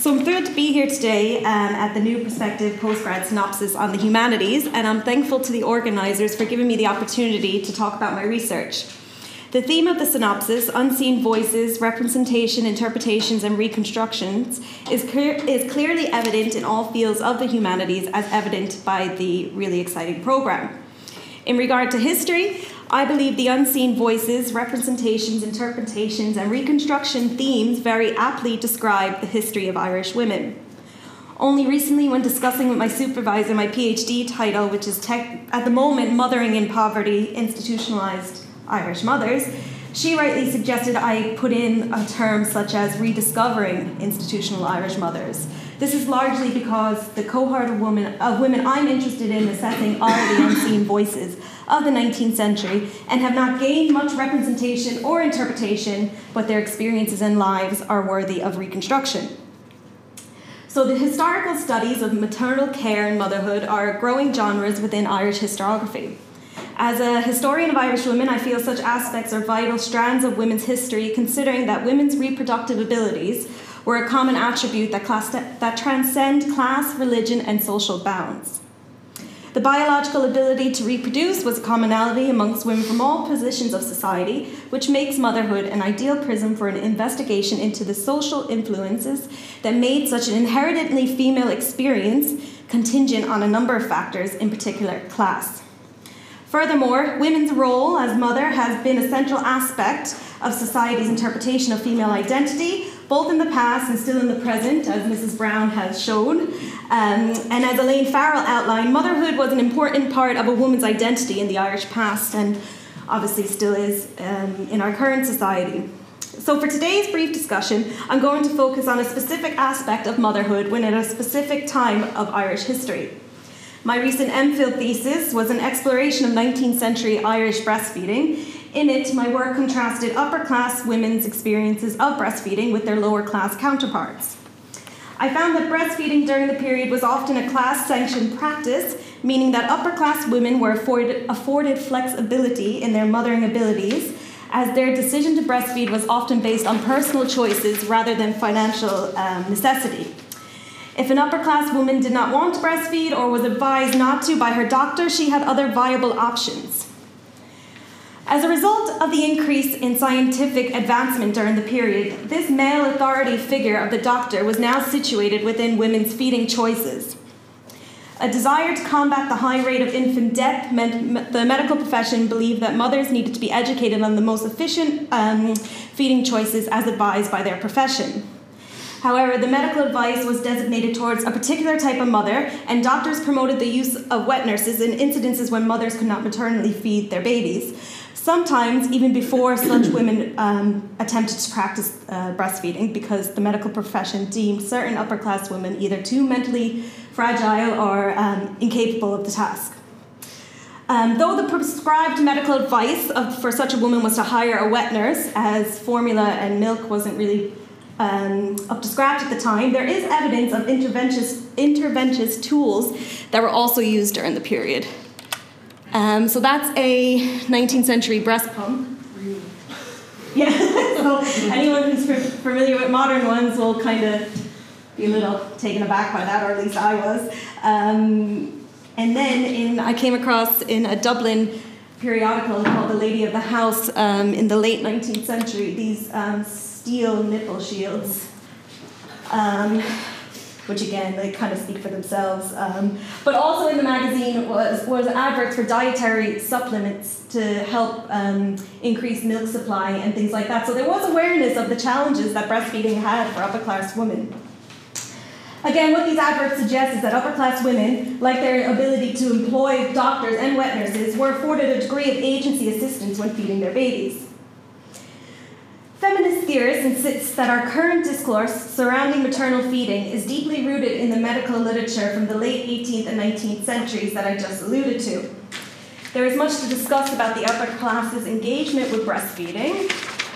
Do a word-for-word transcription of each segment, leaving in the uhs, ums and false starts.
So I'm thrilled to be here today um, at the New Perspective Postgrad Synopsis on the Humanities, and I'm thankful to the organisers for giving me the opportunity to talk about my research. The theme of the synopsis, Unseen Voices, Representation, Interpretations and Reconstructions, is, clear, is clearly evident in all fields of the humanities, as evident by the really exciting programme. In regard to history, I believe the unseen voices, representations, interpretations, and reconstruction themes very aptly describe the history of Irish women. Only recently, when discussing with my supervisor my PhD title, which is tech, at the moment Mothering in Poverty, Institutionalized Irish Mothers, she rightly suggested I put in a term such as rediscovering institutional Irish mothers. This is largely because the cohort of women, of women I'm interested in assessing are the unseen voices of the nineteenth century and have not gained much representation or interpretation, but their experiences and lives are worthy of reconstruction. So the historical studies of maternal care and motherhood are growing genres within Irish historiography. As a historian of Irish women, I feel such aspects are vital strands of women's history, considering that women's reproductive abilities were a common attribute that, class, that transcend class, religion, and social bounds. The biological ability to reproduce was a commonality amongst women from all positions of society, which makes motherhood an ideal prism for an investigation into the social influences that made such an inherently female experience contingent on a number of factors, in particular class. Furthermore, women's role as mother has been a central aspect of society's interpretation of female identity, both in the past and still in the present, as Missus Brown has shown. Um, and as Elaine Farrell outlined, motherhood was an important part of a woman's identity in the Irish past, and obviously still is um, in our current society. So for today's brief discussion, I'm going to focus on a specific aspect of motherhood when at a specific time of Irish history. My recent MPhil thesis was an exploration of nineteenth century Irish breastfeeding. In it, my work contrasted upper-class women's experiences of breastfeeding with their lower-class counterparts. I found that breastfeeding during the period was often a class-sanctioned practice, meaning that upper-class women were afforded, afforded flexibility in their mothering abilities, as their decision to breastfeed was often based on personal choices rather than financial um, necessity. If an upper-class woman did not want to breastfeed or was advised not to by her doctor, she had other viable options. As a result of the increase in scientific advancement during the period, this male authority figure of the doctor was now situated within women's feeding choices. A desire to combat the high rate of infant death meant the medical profession believed that mothers needed to be educated on the most efficient um, feeding choices as advised by their profession. However, the medical advice was designated towards a particular type of mother, and doctors promoted the use of wet nurses in incidences when mothers could not maternally feed their babies, sometimes even before such women um, attempted to practice uh, breastfeeding, because the medical profession deemed certain upper-class women either too mentally fragile or um, incapable of the task. Um, though the prescribed medical advice of, for such a woman was to hire a wet nurse, as formula and milk wasn't really Um, up to scratch at the time, there is evidence of interventionist, interventionist tools that were also used during the period. Um, so that's a nineteenth century breast pump. Yeah, so anyone who's familiar with modern ones will kind of be a little taken aback by that, or at least I was. Um, and then in, I came across in a Dublin periodical called The Lady of the House um, in the late nineteenth century, these um, steel nipple shields, um, which again, they kind of speak for themselves. Um, but also in the magazine was, was adverts for dietary supplements to help um, increase milk supply and things like that. So there was awareness of the challenges that breastfeeding had for upper-class women. Again, what these adverts suggest is that upper-class women, like their ability to employ doctors and wet nurses, were afforded a degree of agency assistance when feeding their babies. Feminist theorists insist that our current discourse surrounding maternal feeding is deeply rooted in the medical literature from the late eighteenth and nineteenth centuries that I just alluded to. There is much to discuss about the upper class's engagement with breastfeeding,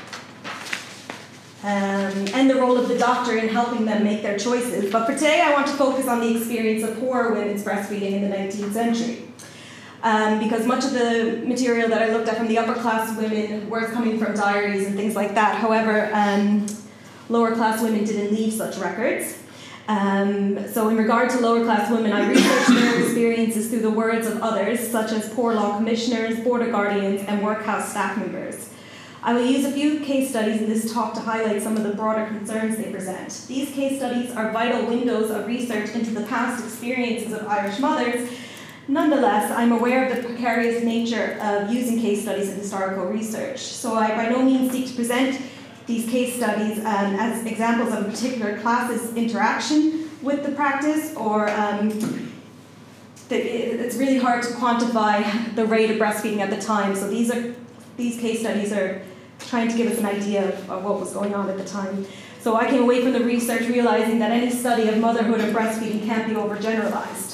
Um, and the role of the doctor in helping them make their choices. But for today, I want to focus on the experience of poor women's breastfeeding in the nineteenth century. Um, because much of the material that I looked at from the upper class women was coming from diaries and things like that. However, um, lower class women didn't leave such records. Um, so in regard to lower class women, I researched their experiences through the words of others, such as poor law commissioners, border guardians, and workhouse staff members. I will use a few case studies in this talk to highlight some of the broader concerns they present. These case studies are vital windows of research into the past experiences of Irish mothers. Nonetheless, I'm aware of the precarious nature of using case studies in historical research, so I by no means seek to present these case studies um, as examples of a particular class's interaction with the practice, or um, that it, it's really hard to quantify the rate of breastfeeding at the time. So these are these case studies are trying to give us an idea of, of what was going on at the time. So I came away from the research realizing that any study of motherhood or breastfeeding can't be overgeneralized.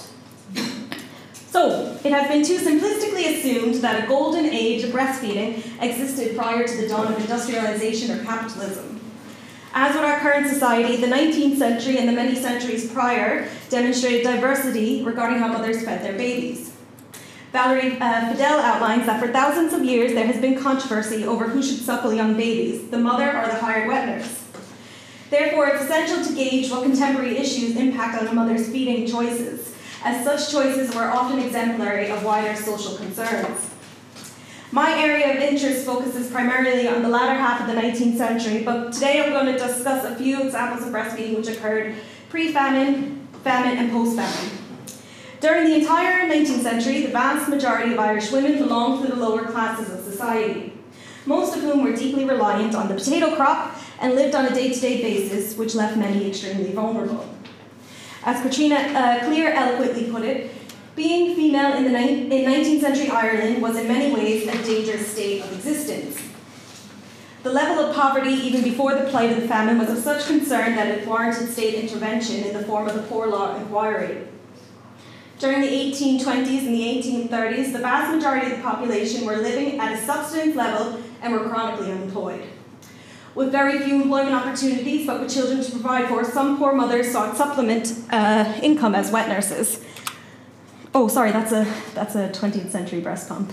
So, it has been too simplistically assumed that a golden age of breastfeeding existed prior to the dawn of industrialization or capitalism. As with our current society, the nineteenth century and the many centuries prior demonstrated diversity regarding how mothers fed their babies. Valerie uh, Fidel outlines that for thousands of years there has been controversy over who should suckle young babies, the mother or the hired wet nurse. Therefore, it's essential to gauge what contemporary issues impact on a mother's feeding choices, as such choices were often exemplary of wider social concerns. My area of interest focuses primarily on the latter half of the nineteenth century, but today I'm going to discuss a few examples of breastfeeding which occurred pre-famine, famine, and post-famine. During the entire nineteenth century, the vast majority of Irish women belonged to the lower classes of society, most of whom were deeply reliant on the potato crop and lived on a day-to-day basis, which left many extremely vulnerable. As Katrina uh, Clear eloquently put it, being female in, the ni- in nineteenth century Ireland was in many ways a dangerous state of existence. The level of poverty, even before the plight of the famine, was of such concern that it warranted state intervention in the form of the Poor Law Inquiry. During the eighteen twenties and the eighteen thirties, the vast majority of the population were living at a subsistence level and were chronically unemployed. With very few employment opportunities, but with children to provide for, some poor mothers sought supplement uh, income as wet nurses. Oh, sorry, that's a that's a twentieth century breast pump.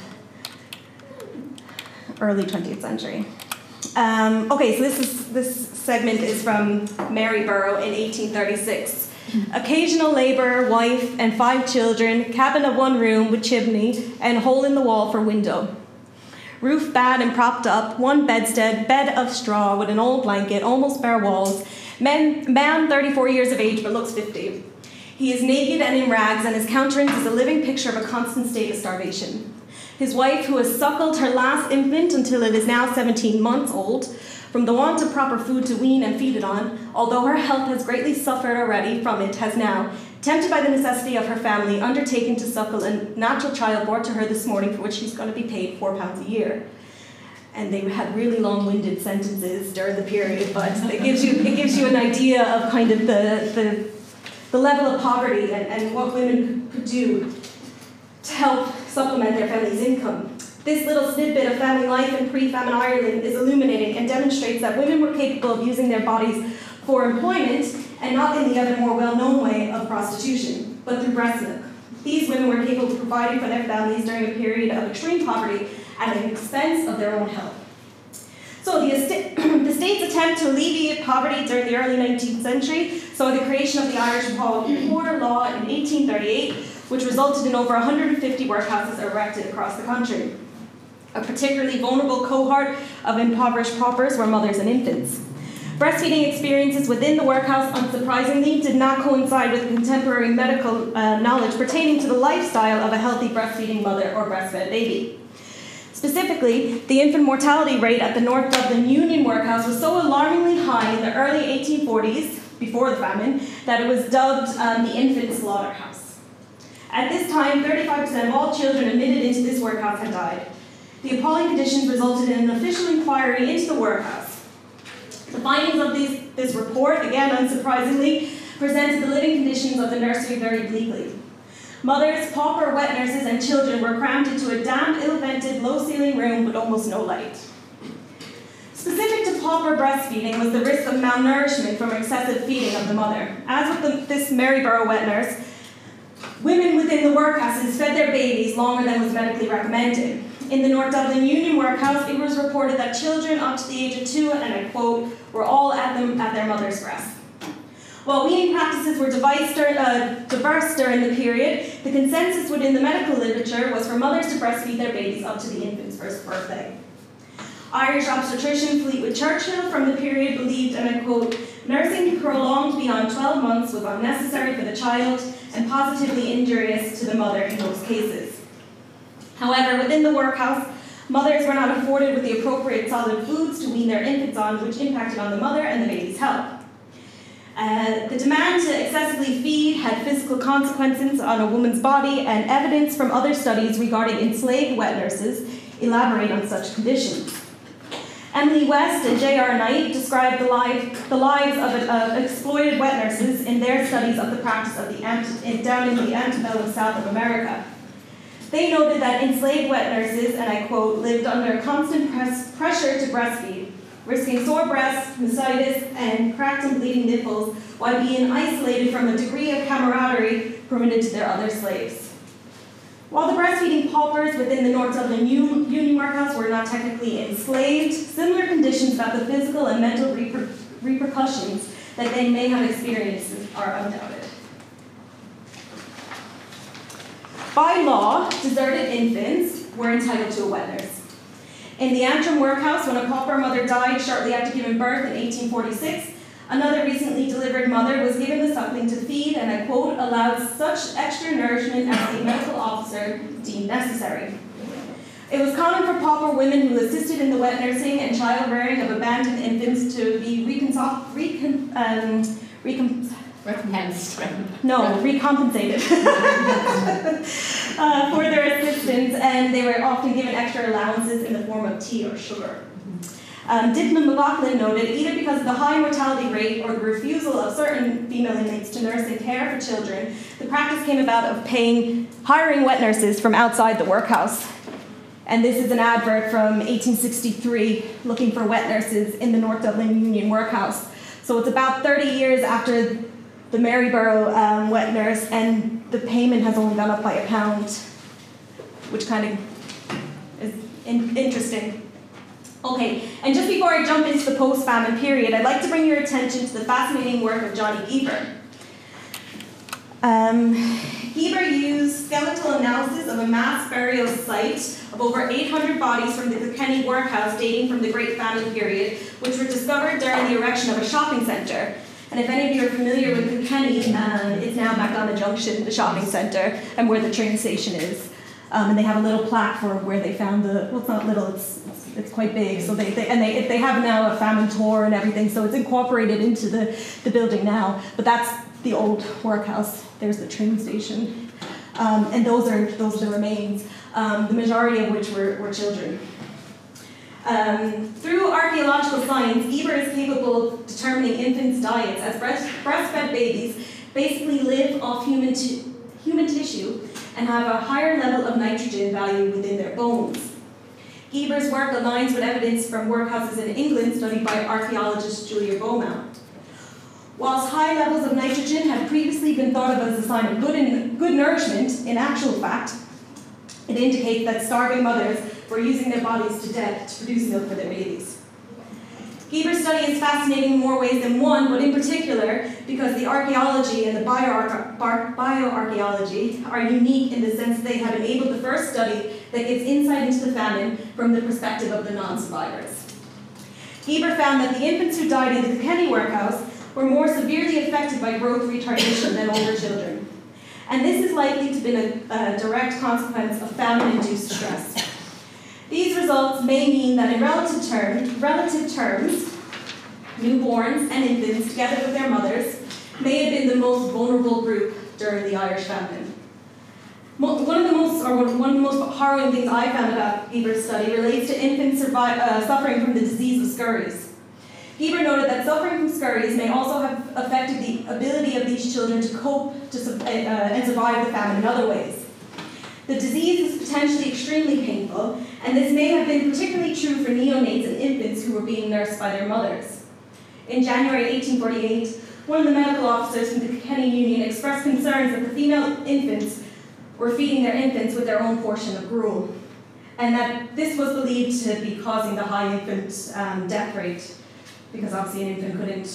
Early twentieth century. Um, okay, so this is this segment is from Maryborough in eighteen thirty-six. Occasional labour, wife, and five children, cabin of one room with chimney, and hole in the wall for window. Roof bad and propped up, one bedstead, bed of straw with an old blanket, almost bare walls. Man, man thirty-four years of age but looks fifty. He is naked and in rags, and his countenance is a living picture of a constant state of starvation. His wife, who has suckled her last infant until it is now seventeen months old, from the want of proper food to wean and feed it on, although her health has greatly suffered already from it, has now, tempted by the necessity of her family, undertaken to suckle a natural child brought to her this morning, for which she's going to be paid four pounds a year. And they had really long-winded sentences during the period, but it gives you it gives you an idea of kind of the the, the level of poverty and, and what women could do to help supplement their family's income. This little snippet of family life in pre-famine Ireland is illuminating and demonstrates that women were capable of using their bodies for employment, and not in the other more well-known way of prostitution, but through breast milk. These women were capable of providing for their families during a period of extreme poverty at the expense of their own health. So the, est- the state's attempt to alleviate poverty during the early nineteenth century saw the creation of the Irish Poor Law in eighteen thirty-eight, which resulted in over one hundred fifty workhouses erected across the country. A particularly vulnerable cohort of impoverished paupers were mothers and infants. Breastfeeding experiences within the workhouse, unsurprisingly, did not coincide with contemporary medical uh, knowledge pertaining to the lifestyle of a healthy breastfeeding mother or breastfed baby. Specifically, the infant mortality rate at the North Dublin Union Workhouse was so alarmingly high in the early eighteen forties, before the famine, that it was dubbed um, the infant slaughterhouse. At this time, thirty-five percent of all children admitted into this workhouse had died. The appalling conditions resulted in an official inquiry into the workhouse. The findings of these, this report, again unsurprisingly, presented the living conditions of the nursery very bleakly. Mothers, pauper wet nurses, and children were crammed into a damp, ill-vented, low-ceiling room with almost no light. Specific to pauper breastfeeding was the risk of malnourishment from excessive feeding of the mother. As with the, this Maryborough wet nurse, women within the workhouses fed their babies longer than was medically recommended. In the North Dublin Union Workhouse, it was reported that children up to the age of two, and I quote, were all at, them, at their mother's breast. While weaning practices were diverse during the period, the consensus within the medical literature was for mothers to breastfeed their babies up to the infant's first birthday. Irish obstetrician Fleetwood Churchill from the period believed, and I quote, "Nursing prolonged beyond twelve months was unnecessary for the child and positively injurious to the mother in most cases." However, within the workhouse, mothers were not afforded with the appropriate solid foods to wean their infants on, which impacted on the mother and the baby's health. Uh, the demand to excessively feed had physical consequences on a woman's body, and evidence from other studies regarding enslaved wet nurses elaborate on such conditions. Emily West and J R Knight described the, life, the lives of, of exploited wet nurses in their studies of the practice of the ante, down in the antebellum South of America. They noted that enslaved wet nurses, and I quote, lived under constant press, pressure to breastfeed, risking sore breasts, mastitis, and cracked and bleeding nipples, while being isolated from a degree of camaraderie permitted to their other slaves. While the breastfeeding paupers within the North Dublin Union Workhouse were not technically enslaved, similar conditions about the physical and mental reper repercussions that they may have experienced are undoubted. By law, deserted infants were entitled to a wet nurse. In the Antrim workhouse, when a pauper mother died shortly after giving birth in eighteen forty-six, another recently delivered mother was given the suckling to feed, and I quote, allowed such extra nourishment as the medical officer deemed necessary. It was common for pauper women who assisted in the wet nursing and child rearing of abandoned infants to be recon recon um, recon Recompensed. No, recompensated uh, for their assistance, and they were often given extra allowances in the form of tea or sugar. Um, Dickman McLaughlin noted, either because of the high mortality rate or the refusal of certain female inmates to nurse and care for children, the practice came about of paying, hiring wet nurses from outside the workhouse. And this is an advert from eighteen sixty-three looking for wet nurses in the North Dublin Union Workhouse. So it's about thirty years after the Maryborough um, wet nurse, and the payment has only gone up by a pound, which kind of is in interesting. Okay, and just before I jump into the post-famine period, I'd like to bring your attention to the fascinating work of Johnny Geber. Um, Geber used skeletal analysis of a mass burial site of over eight hundred bodies from the Kilkenny workhouse dating from the Great Famine period, which were discovered during the erection of a shopping centre. And if any of you are familiar with Kilkenny, um, it's now MacDonagh Junction, the shopping centre, and where the train station is. Um, and they have a little plaque for where they found the, well, it's not little, it's, it's, it's quite big. So they, they and they, they have now a famine tour and everything, so it's incorporated into the, the building now. But that's the old workhouse. There's the train station. Um, and those are, those are the remains, um, the majority of which were, were children. Um, through archaeological science, Geber is capable of determining infants' diets, as breast, breastfed babies basically live off human, human tissue and have a higher level of nitrogen value within their bones. Geber's work aligns with evidence from workhouses in England studied by archaeologist Julia Beaumont. Whilst high levels of nitrogen had previously been thought of as a sign of good, in, good nourishment, in actual fact, it indicates that starving mothers were using their bodies to death to produce milk for their babies. Geber's study is fascinating in more ways than one, but in particular because the archaeology and the bioarchaeology are unique in the sense they have enabled the first study that gives insight into the famine from the perspective of the non-survivors. Geber found that the infants who died in the Kilkenny workhouse were more severely affected by growth retardation than older children. And this is likely to have been a, a direct consequence of famine-induced stress. These results may mean that in relative terms, relative terms, newborns and infants, together with their mothers, may have been the most vulnerable group during the Irish famine. One of the most, or one of the most harrowing things I found about Geber's study relates to infants survive, uh, suffering from the disease of scurries. Geber noted that suffering from scurries may also have affected the ability of these children to cope to, uh, and survive the famine in other ways. The disease is potentially extremely painful, and this may have been particularly true for neonates and infants who were being nursed by their mothers. In January eighteen forty-eight, one of the medical officers from the Kilkenny Union expressed concerns that the female infants were feeding their infants with their own portion of gruel, and that this was believed to be causing the high infant um, death rate, because obviously an infant couldn't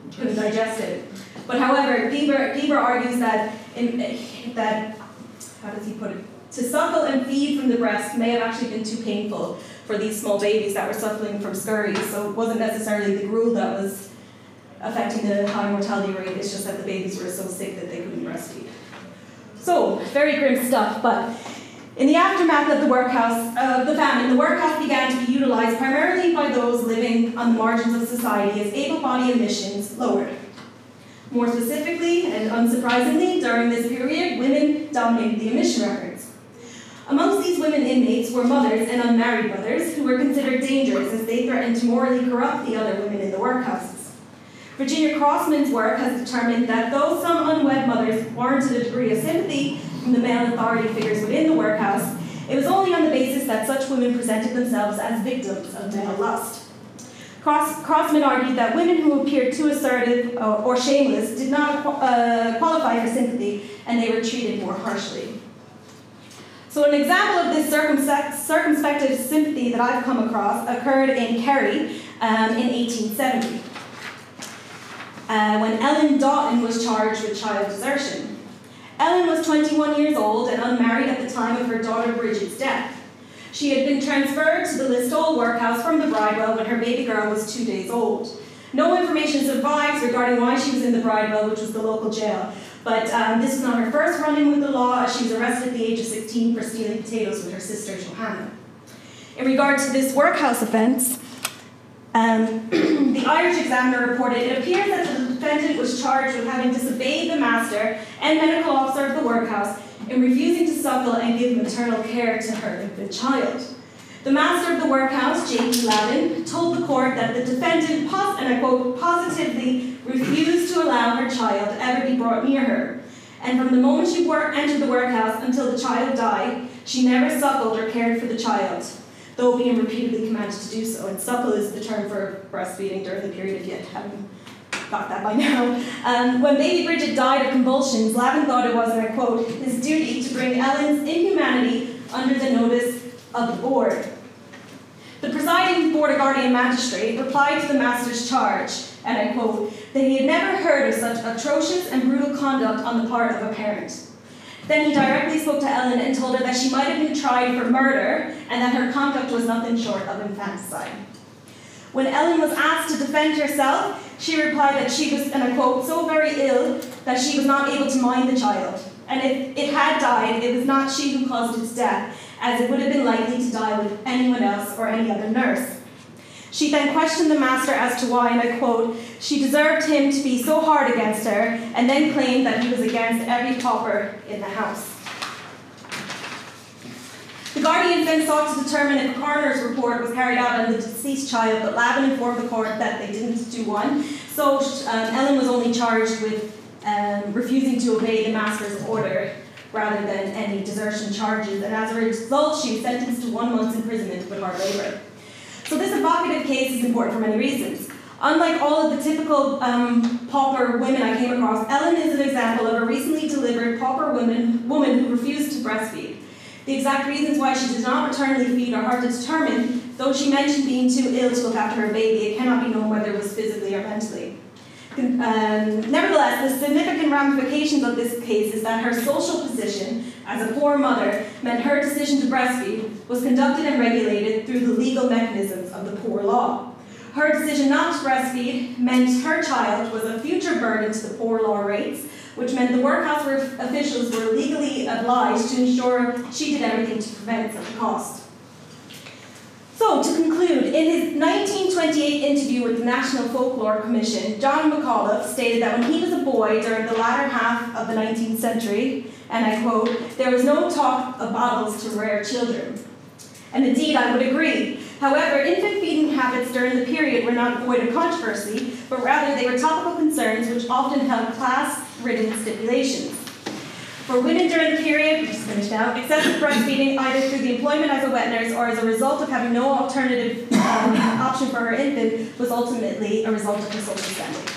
couldn't digest it. But however, Bieber, Bieber argues that, in, that, how does he put it, to suckle and feed from the breast may have actually been too painful for these small babies that were suckling from scurries, so it wasn't necessarily the gruel that was affecting the high mortality rate, it's just that the babies were so sick that they couldn't breastfeed. So, very grim stuff, but in the aftermath of the workhouse, uh, the famine, the workhouse began to be utilized primarily by those living on the margins of society as able-bodied emissions lowered. More specifically, and unsurprisingly, during this period, women dominated the emission records. Amongst these women inmates were mothers and unmarried mothers who were considered dangerous as they threatened to morally corrupt the other women in the workhouses. Virginia Crossman's work has determined that though some unwed mothers warranted a degree of sympathy from the male authority figures within the workhouse, it was only on the basis that such women presented themselves as victims of male lust. Cross, Crossman argued that women who appeared too assertive uh, or shameless did not uh, qualify for sympathy, and they were treated more harshly. So an example of this circumspect, circumspective sympathy that I've come across occurred in Kerry um, in eighteen seventy, uh, when Ellen Doughton was charged with child desertion. Ellen was twenty-one years old and unmarried at the time of her daughter Bridget's death. She had been transferred to the Listowel workhouse from the Bridewell when her baby girl was two days old. No information survives regarding why she was in the Bridewell, which was the local jail. But um, this was not her first run-in with the law, as she was arrested at the age of sixteen for stealing potatoes with her sister Johanna. In regard to this workhouse offence, um, the Irish Examiner reported, it appears that the defendant was charged with having disobeyed the master and medical officer of the workhouse in refusing to suckle and give maternal care to her infant child. The master of the workhouse, J P Lavin, told the court that the defendant, pos and I quote, positively refused to allow her child to ever be brought near her. And from the moment she entered the workhouse until the child died, she never suckled or cared for the child, though being repeatedly commanded to do so. And suckle is the term for breastfeeding during the period, if you haven't got that by now. Um, when baby Bridget died of convulsions, Lavin thought it was, and I quote, his duty to bring Ellen's inhumanity under the notice of the board. The presiding Board of Guardian Magistrate replied to the master's charge, and I quote, that he had never heard of such atrocious and brutal conduct on the part of a parent. Then he directly spoke to Ellen and told her that she might have been tried for murder and that her conduct was nothing short of infanticide. When Ellen was asked to defend herself, she replied that she was, and I quote, so very ill that she was not able to mind the child. And if it had died, it was not she who caused its death, as it would have been likely to die with anyone else or any other nurse. She then questioned the master as to why, and I quote, she deserved him to be so hard against her, and then claimed that he was against every pauper in the house. The Guardian then sought to determine if a coroner's report was carried out on the deceased child, but Lavin informed the court that they didn't do one. So um, Ellen was only charged with um, refusing to obey the master's order rather than any desertion charges, and as a result, she was sentenced to one month's imprisonment with hard labour. So this evocative case is important for many reasons. Unlike all of the typical um, pauper women I came across, Ellen is an example of a recently delivered pauper woman, woman who refused to breastfeed. The exact reasons why she did not maternally feed are hard to determine, though she mentioned being too ill to look after her baby. It cannot be known whether it was physically or mentally. Um, nevertheless, the significant ramifications of this case is that her social position as a poor mother meant her decision to breastfeed was conducted and regulated through the legal mechanisms of the poor law. Her decision not to breastfeed meant her child was a future burden to the poor law rates, which meant the workhouse officials were legally obliged to ensure she did everything to prevent such a cost. So, to conclude, in his nineteen twenty-eight interview with the National Folklore Commission, John McAuliffe stated that when he was a boy during the latter half of the nineteenth century, and I quote, there was no talk of bottles to rear children. And indeed, I would agree. However, infant feeding habits during the period were not void of controversy, but rather they were topical concerns which often held class-ridden stipulations. For women during the period, which is finished now, excessive breastfeeding either through the employment as a wet nurse or as a result of having no alternative um, option for her infant was ultimately a result of her social standing.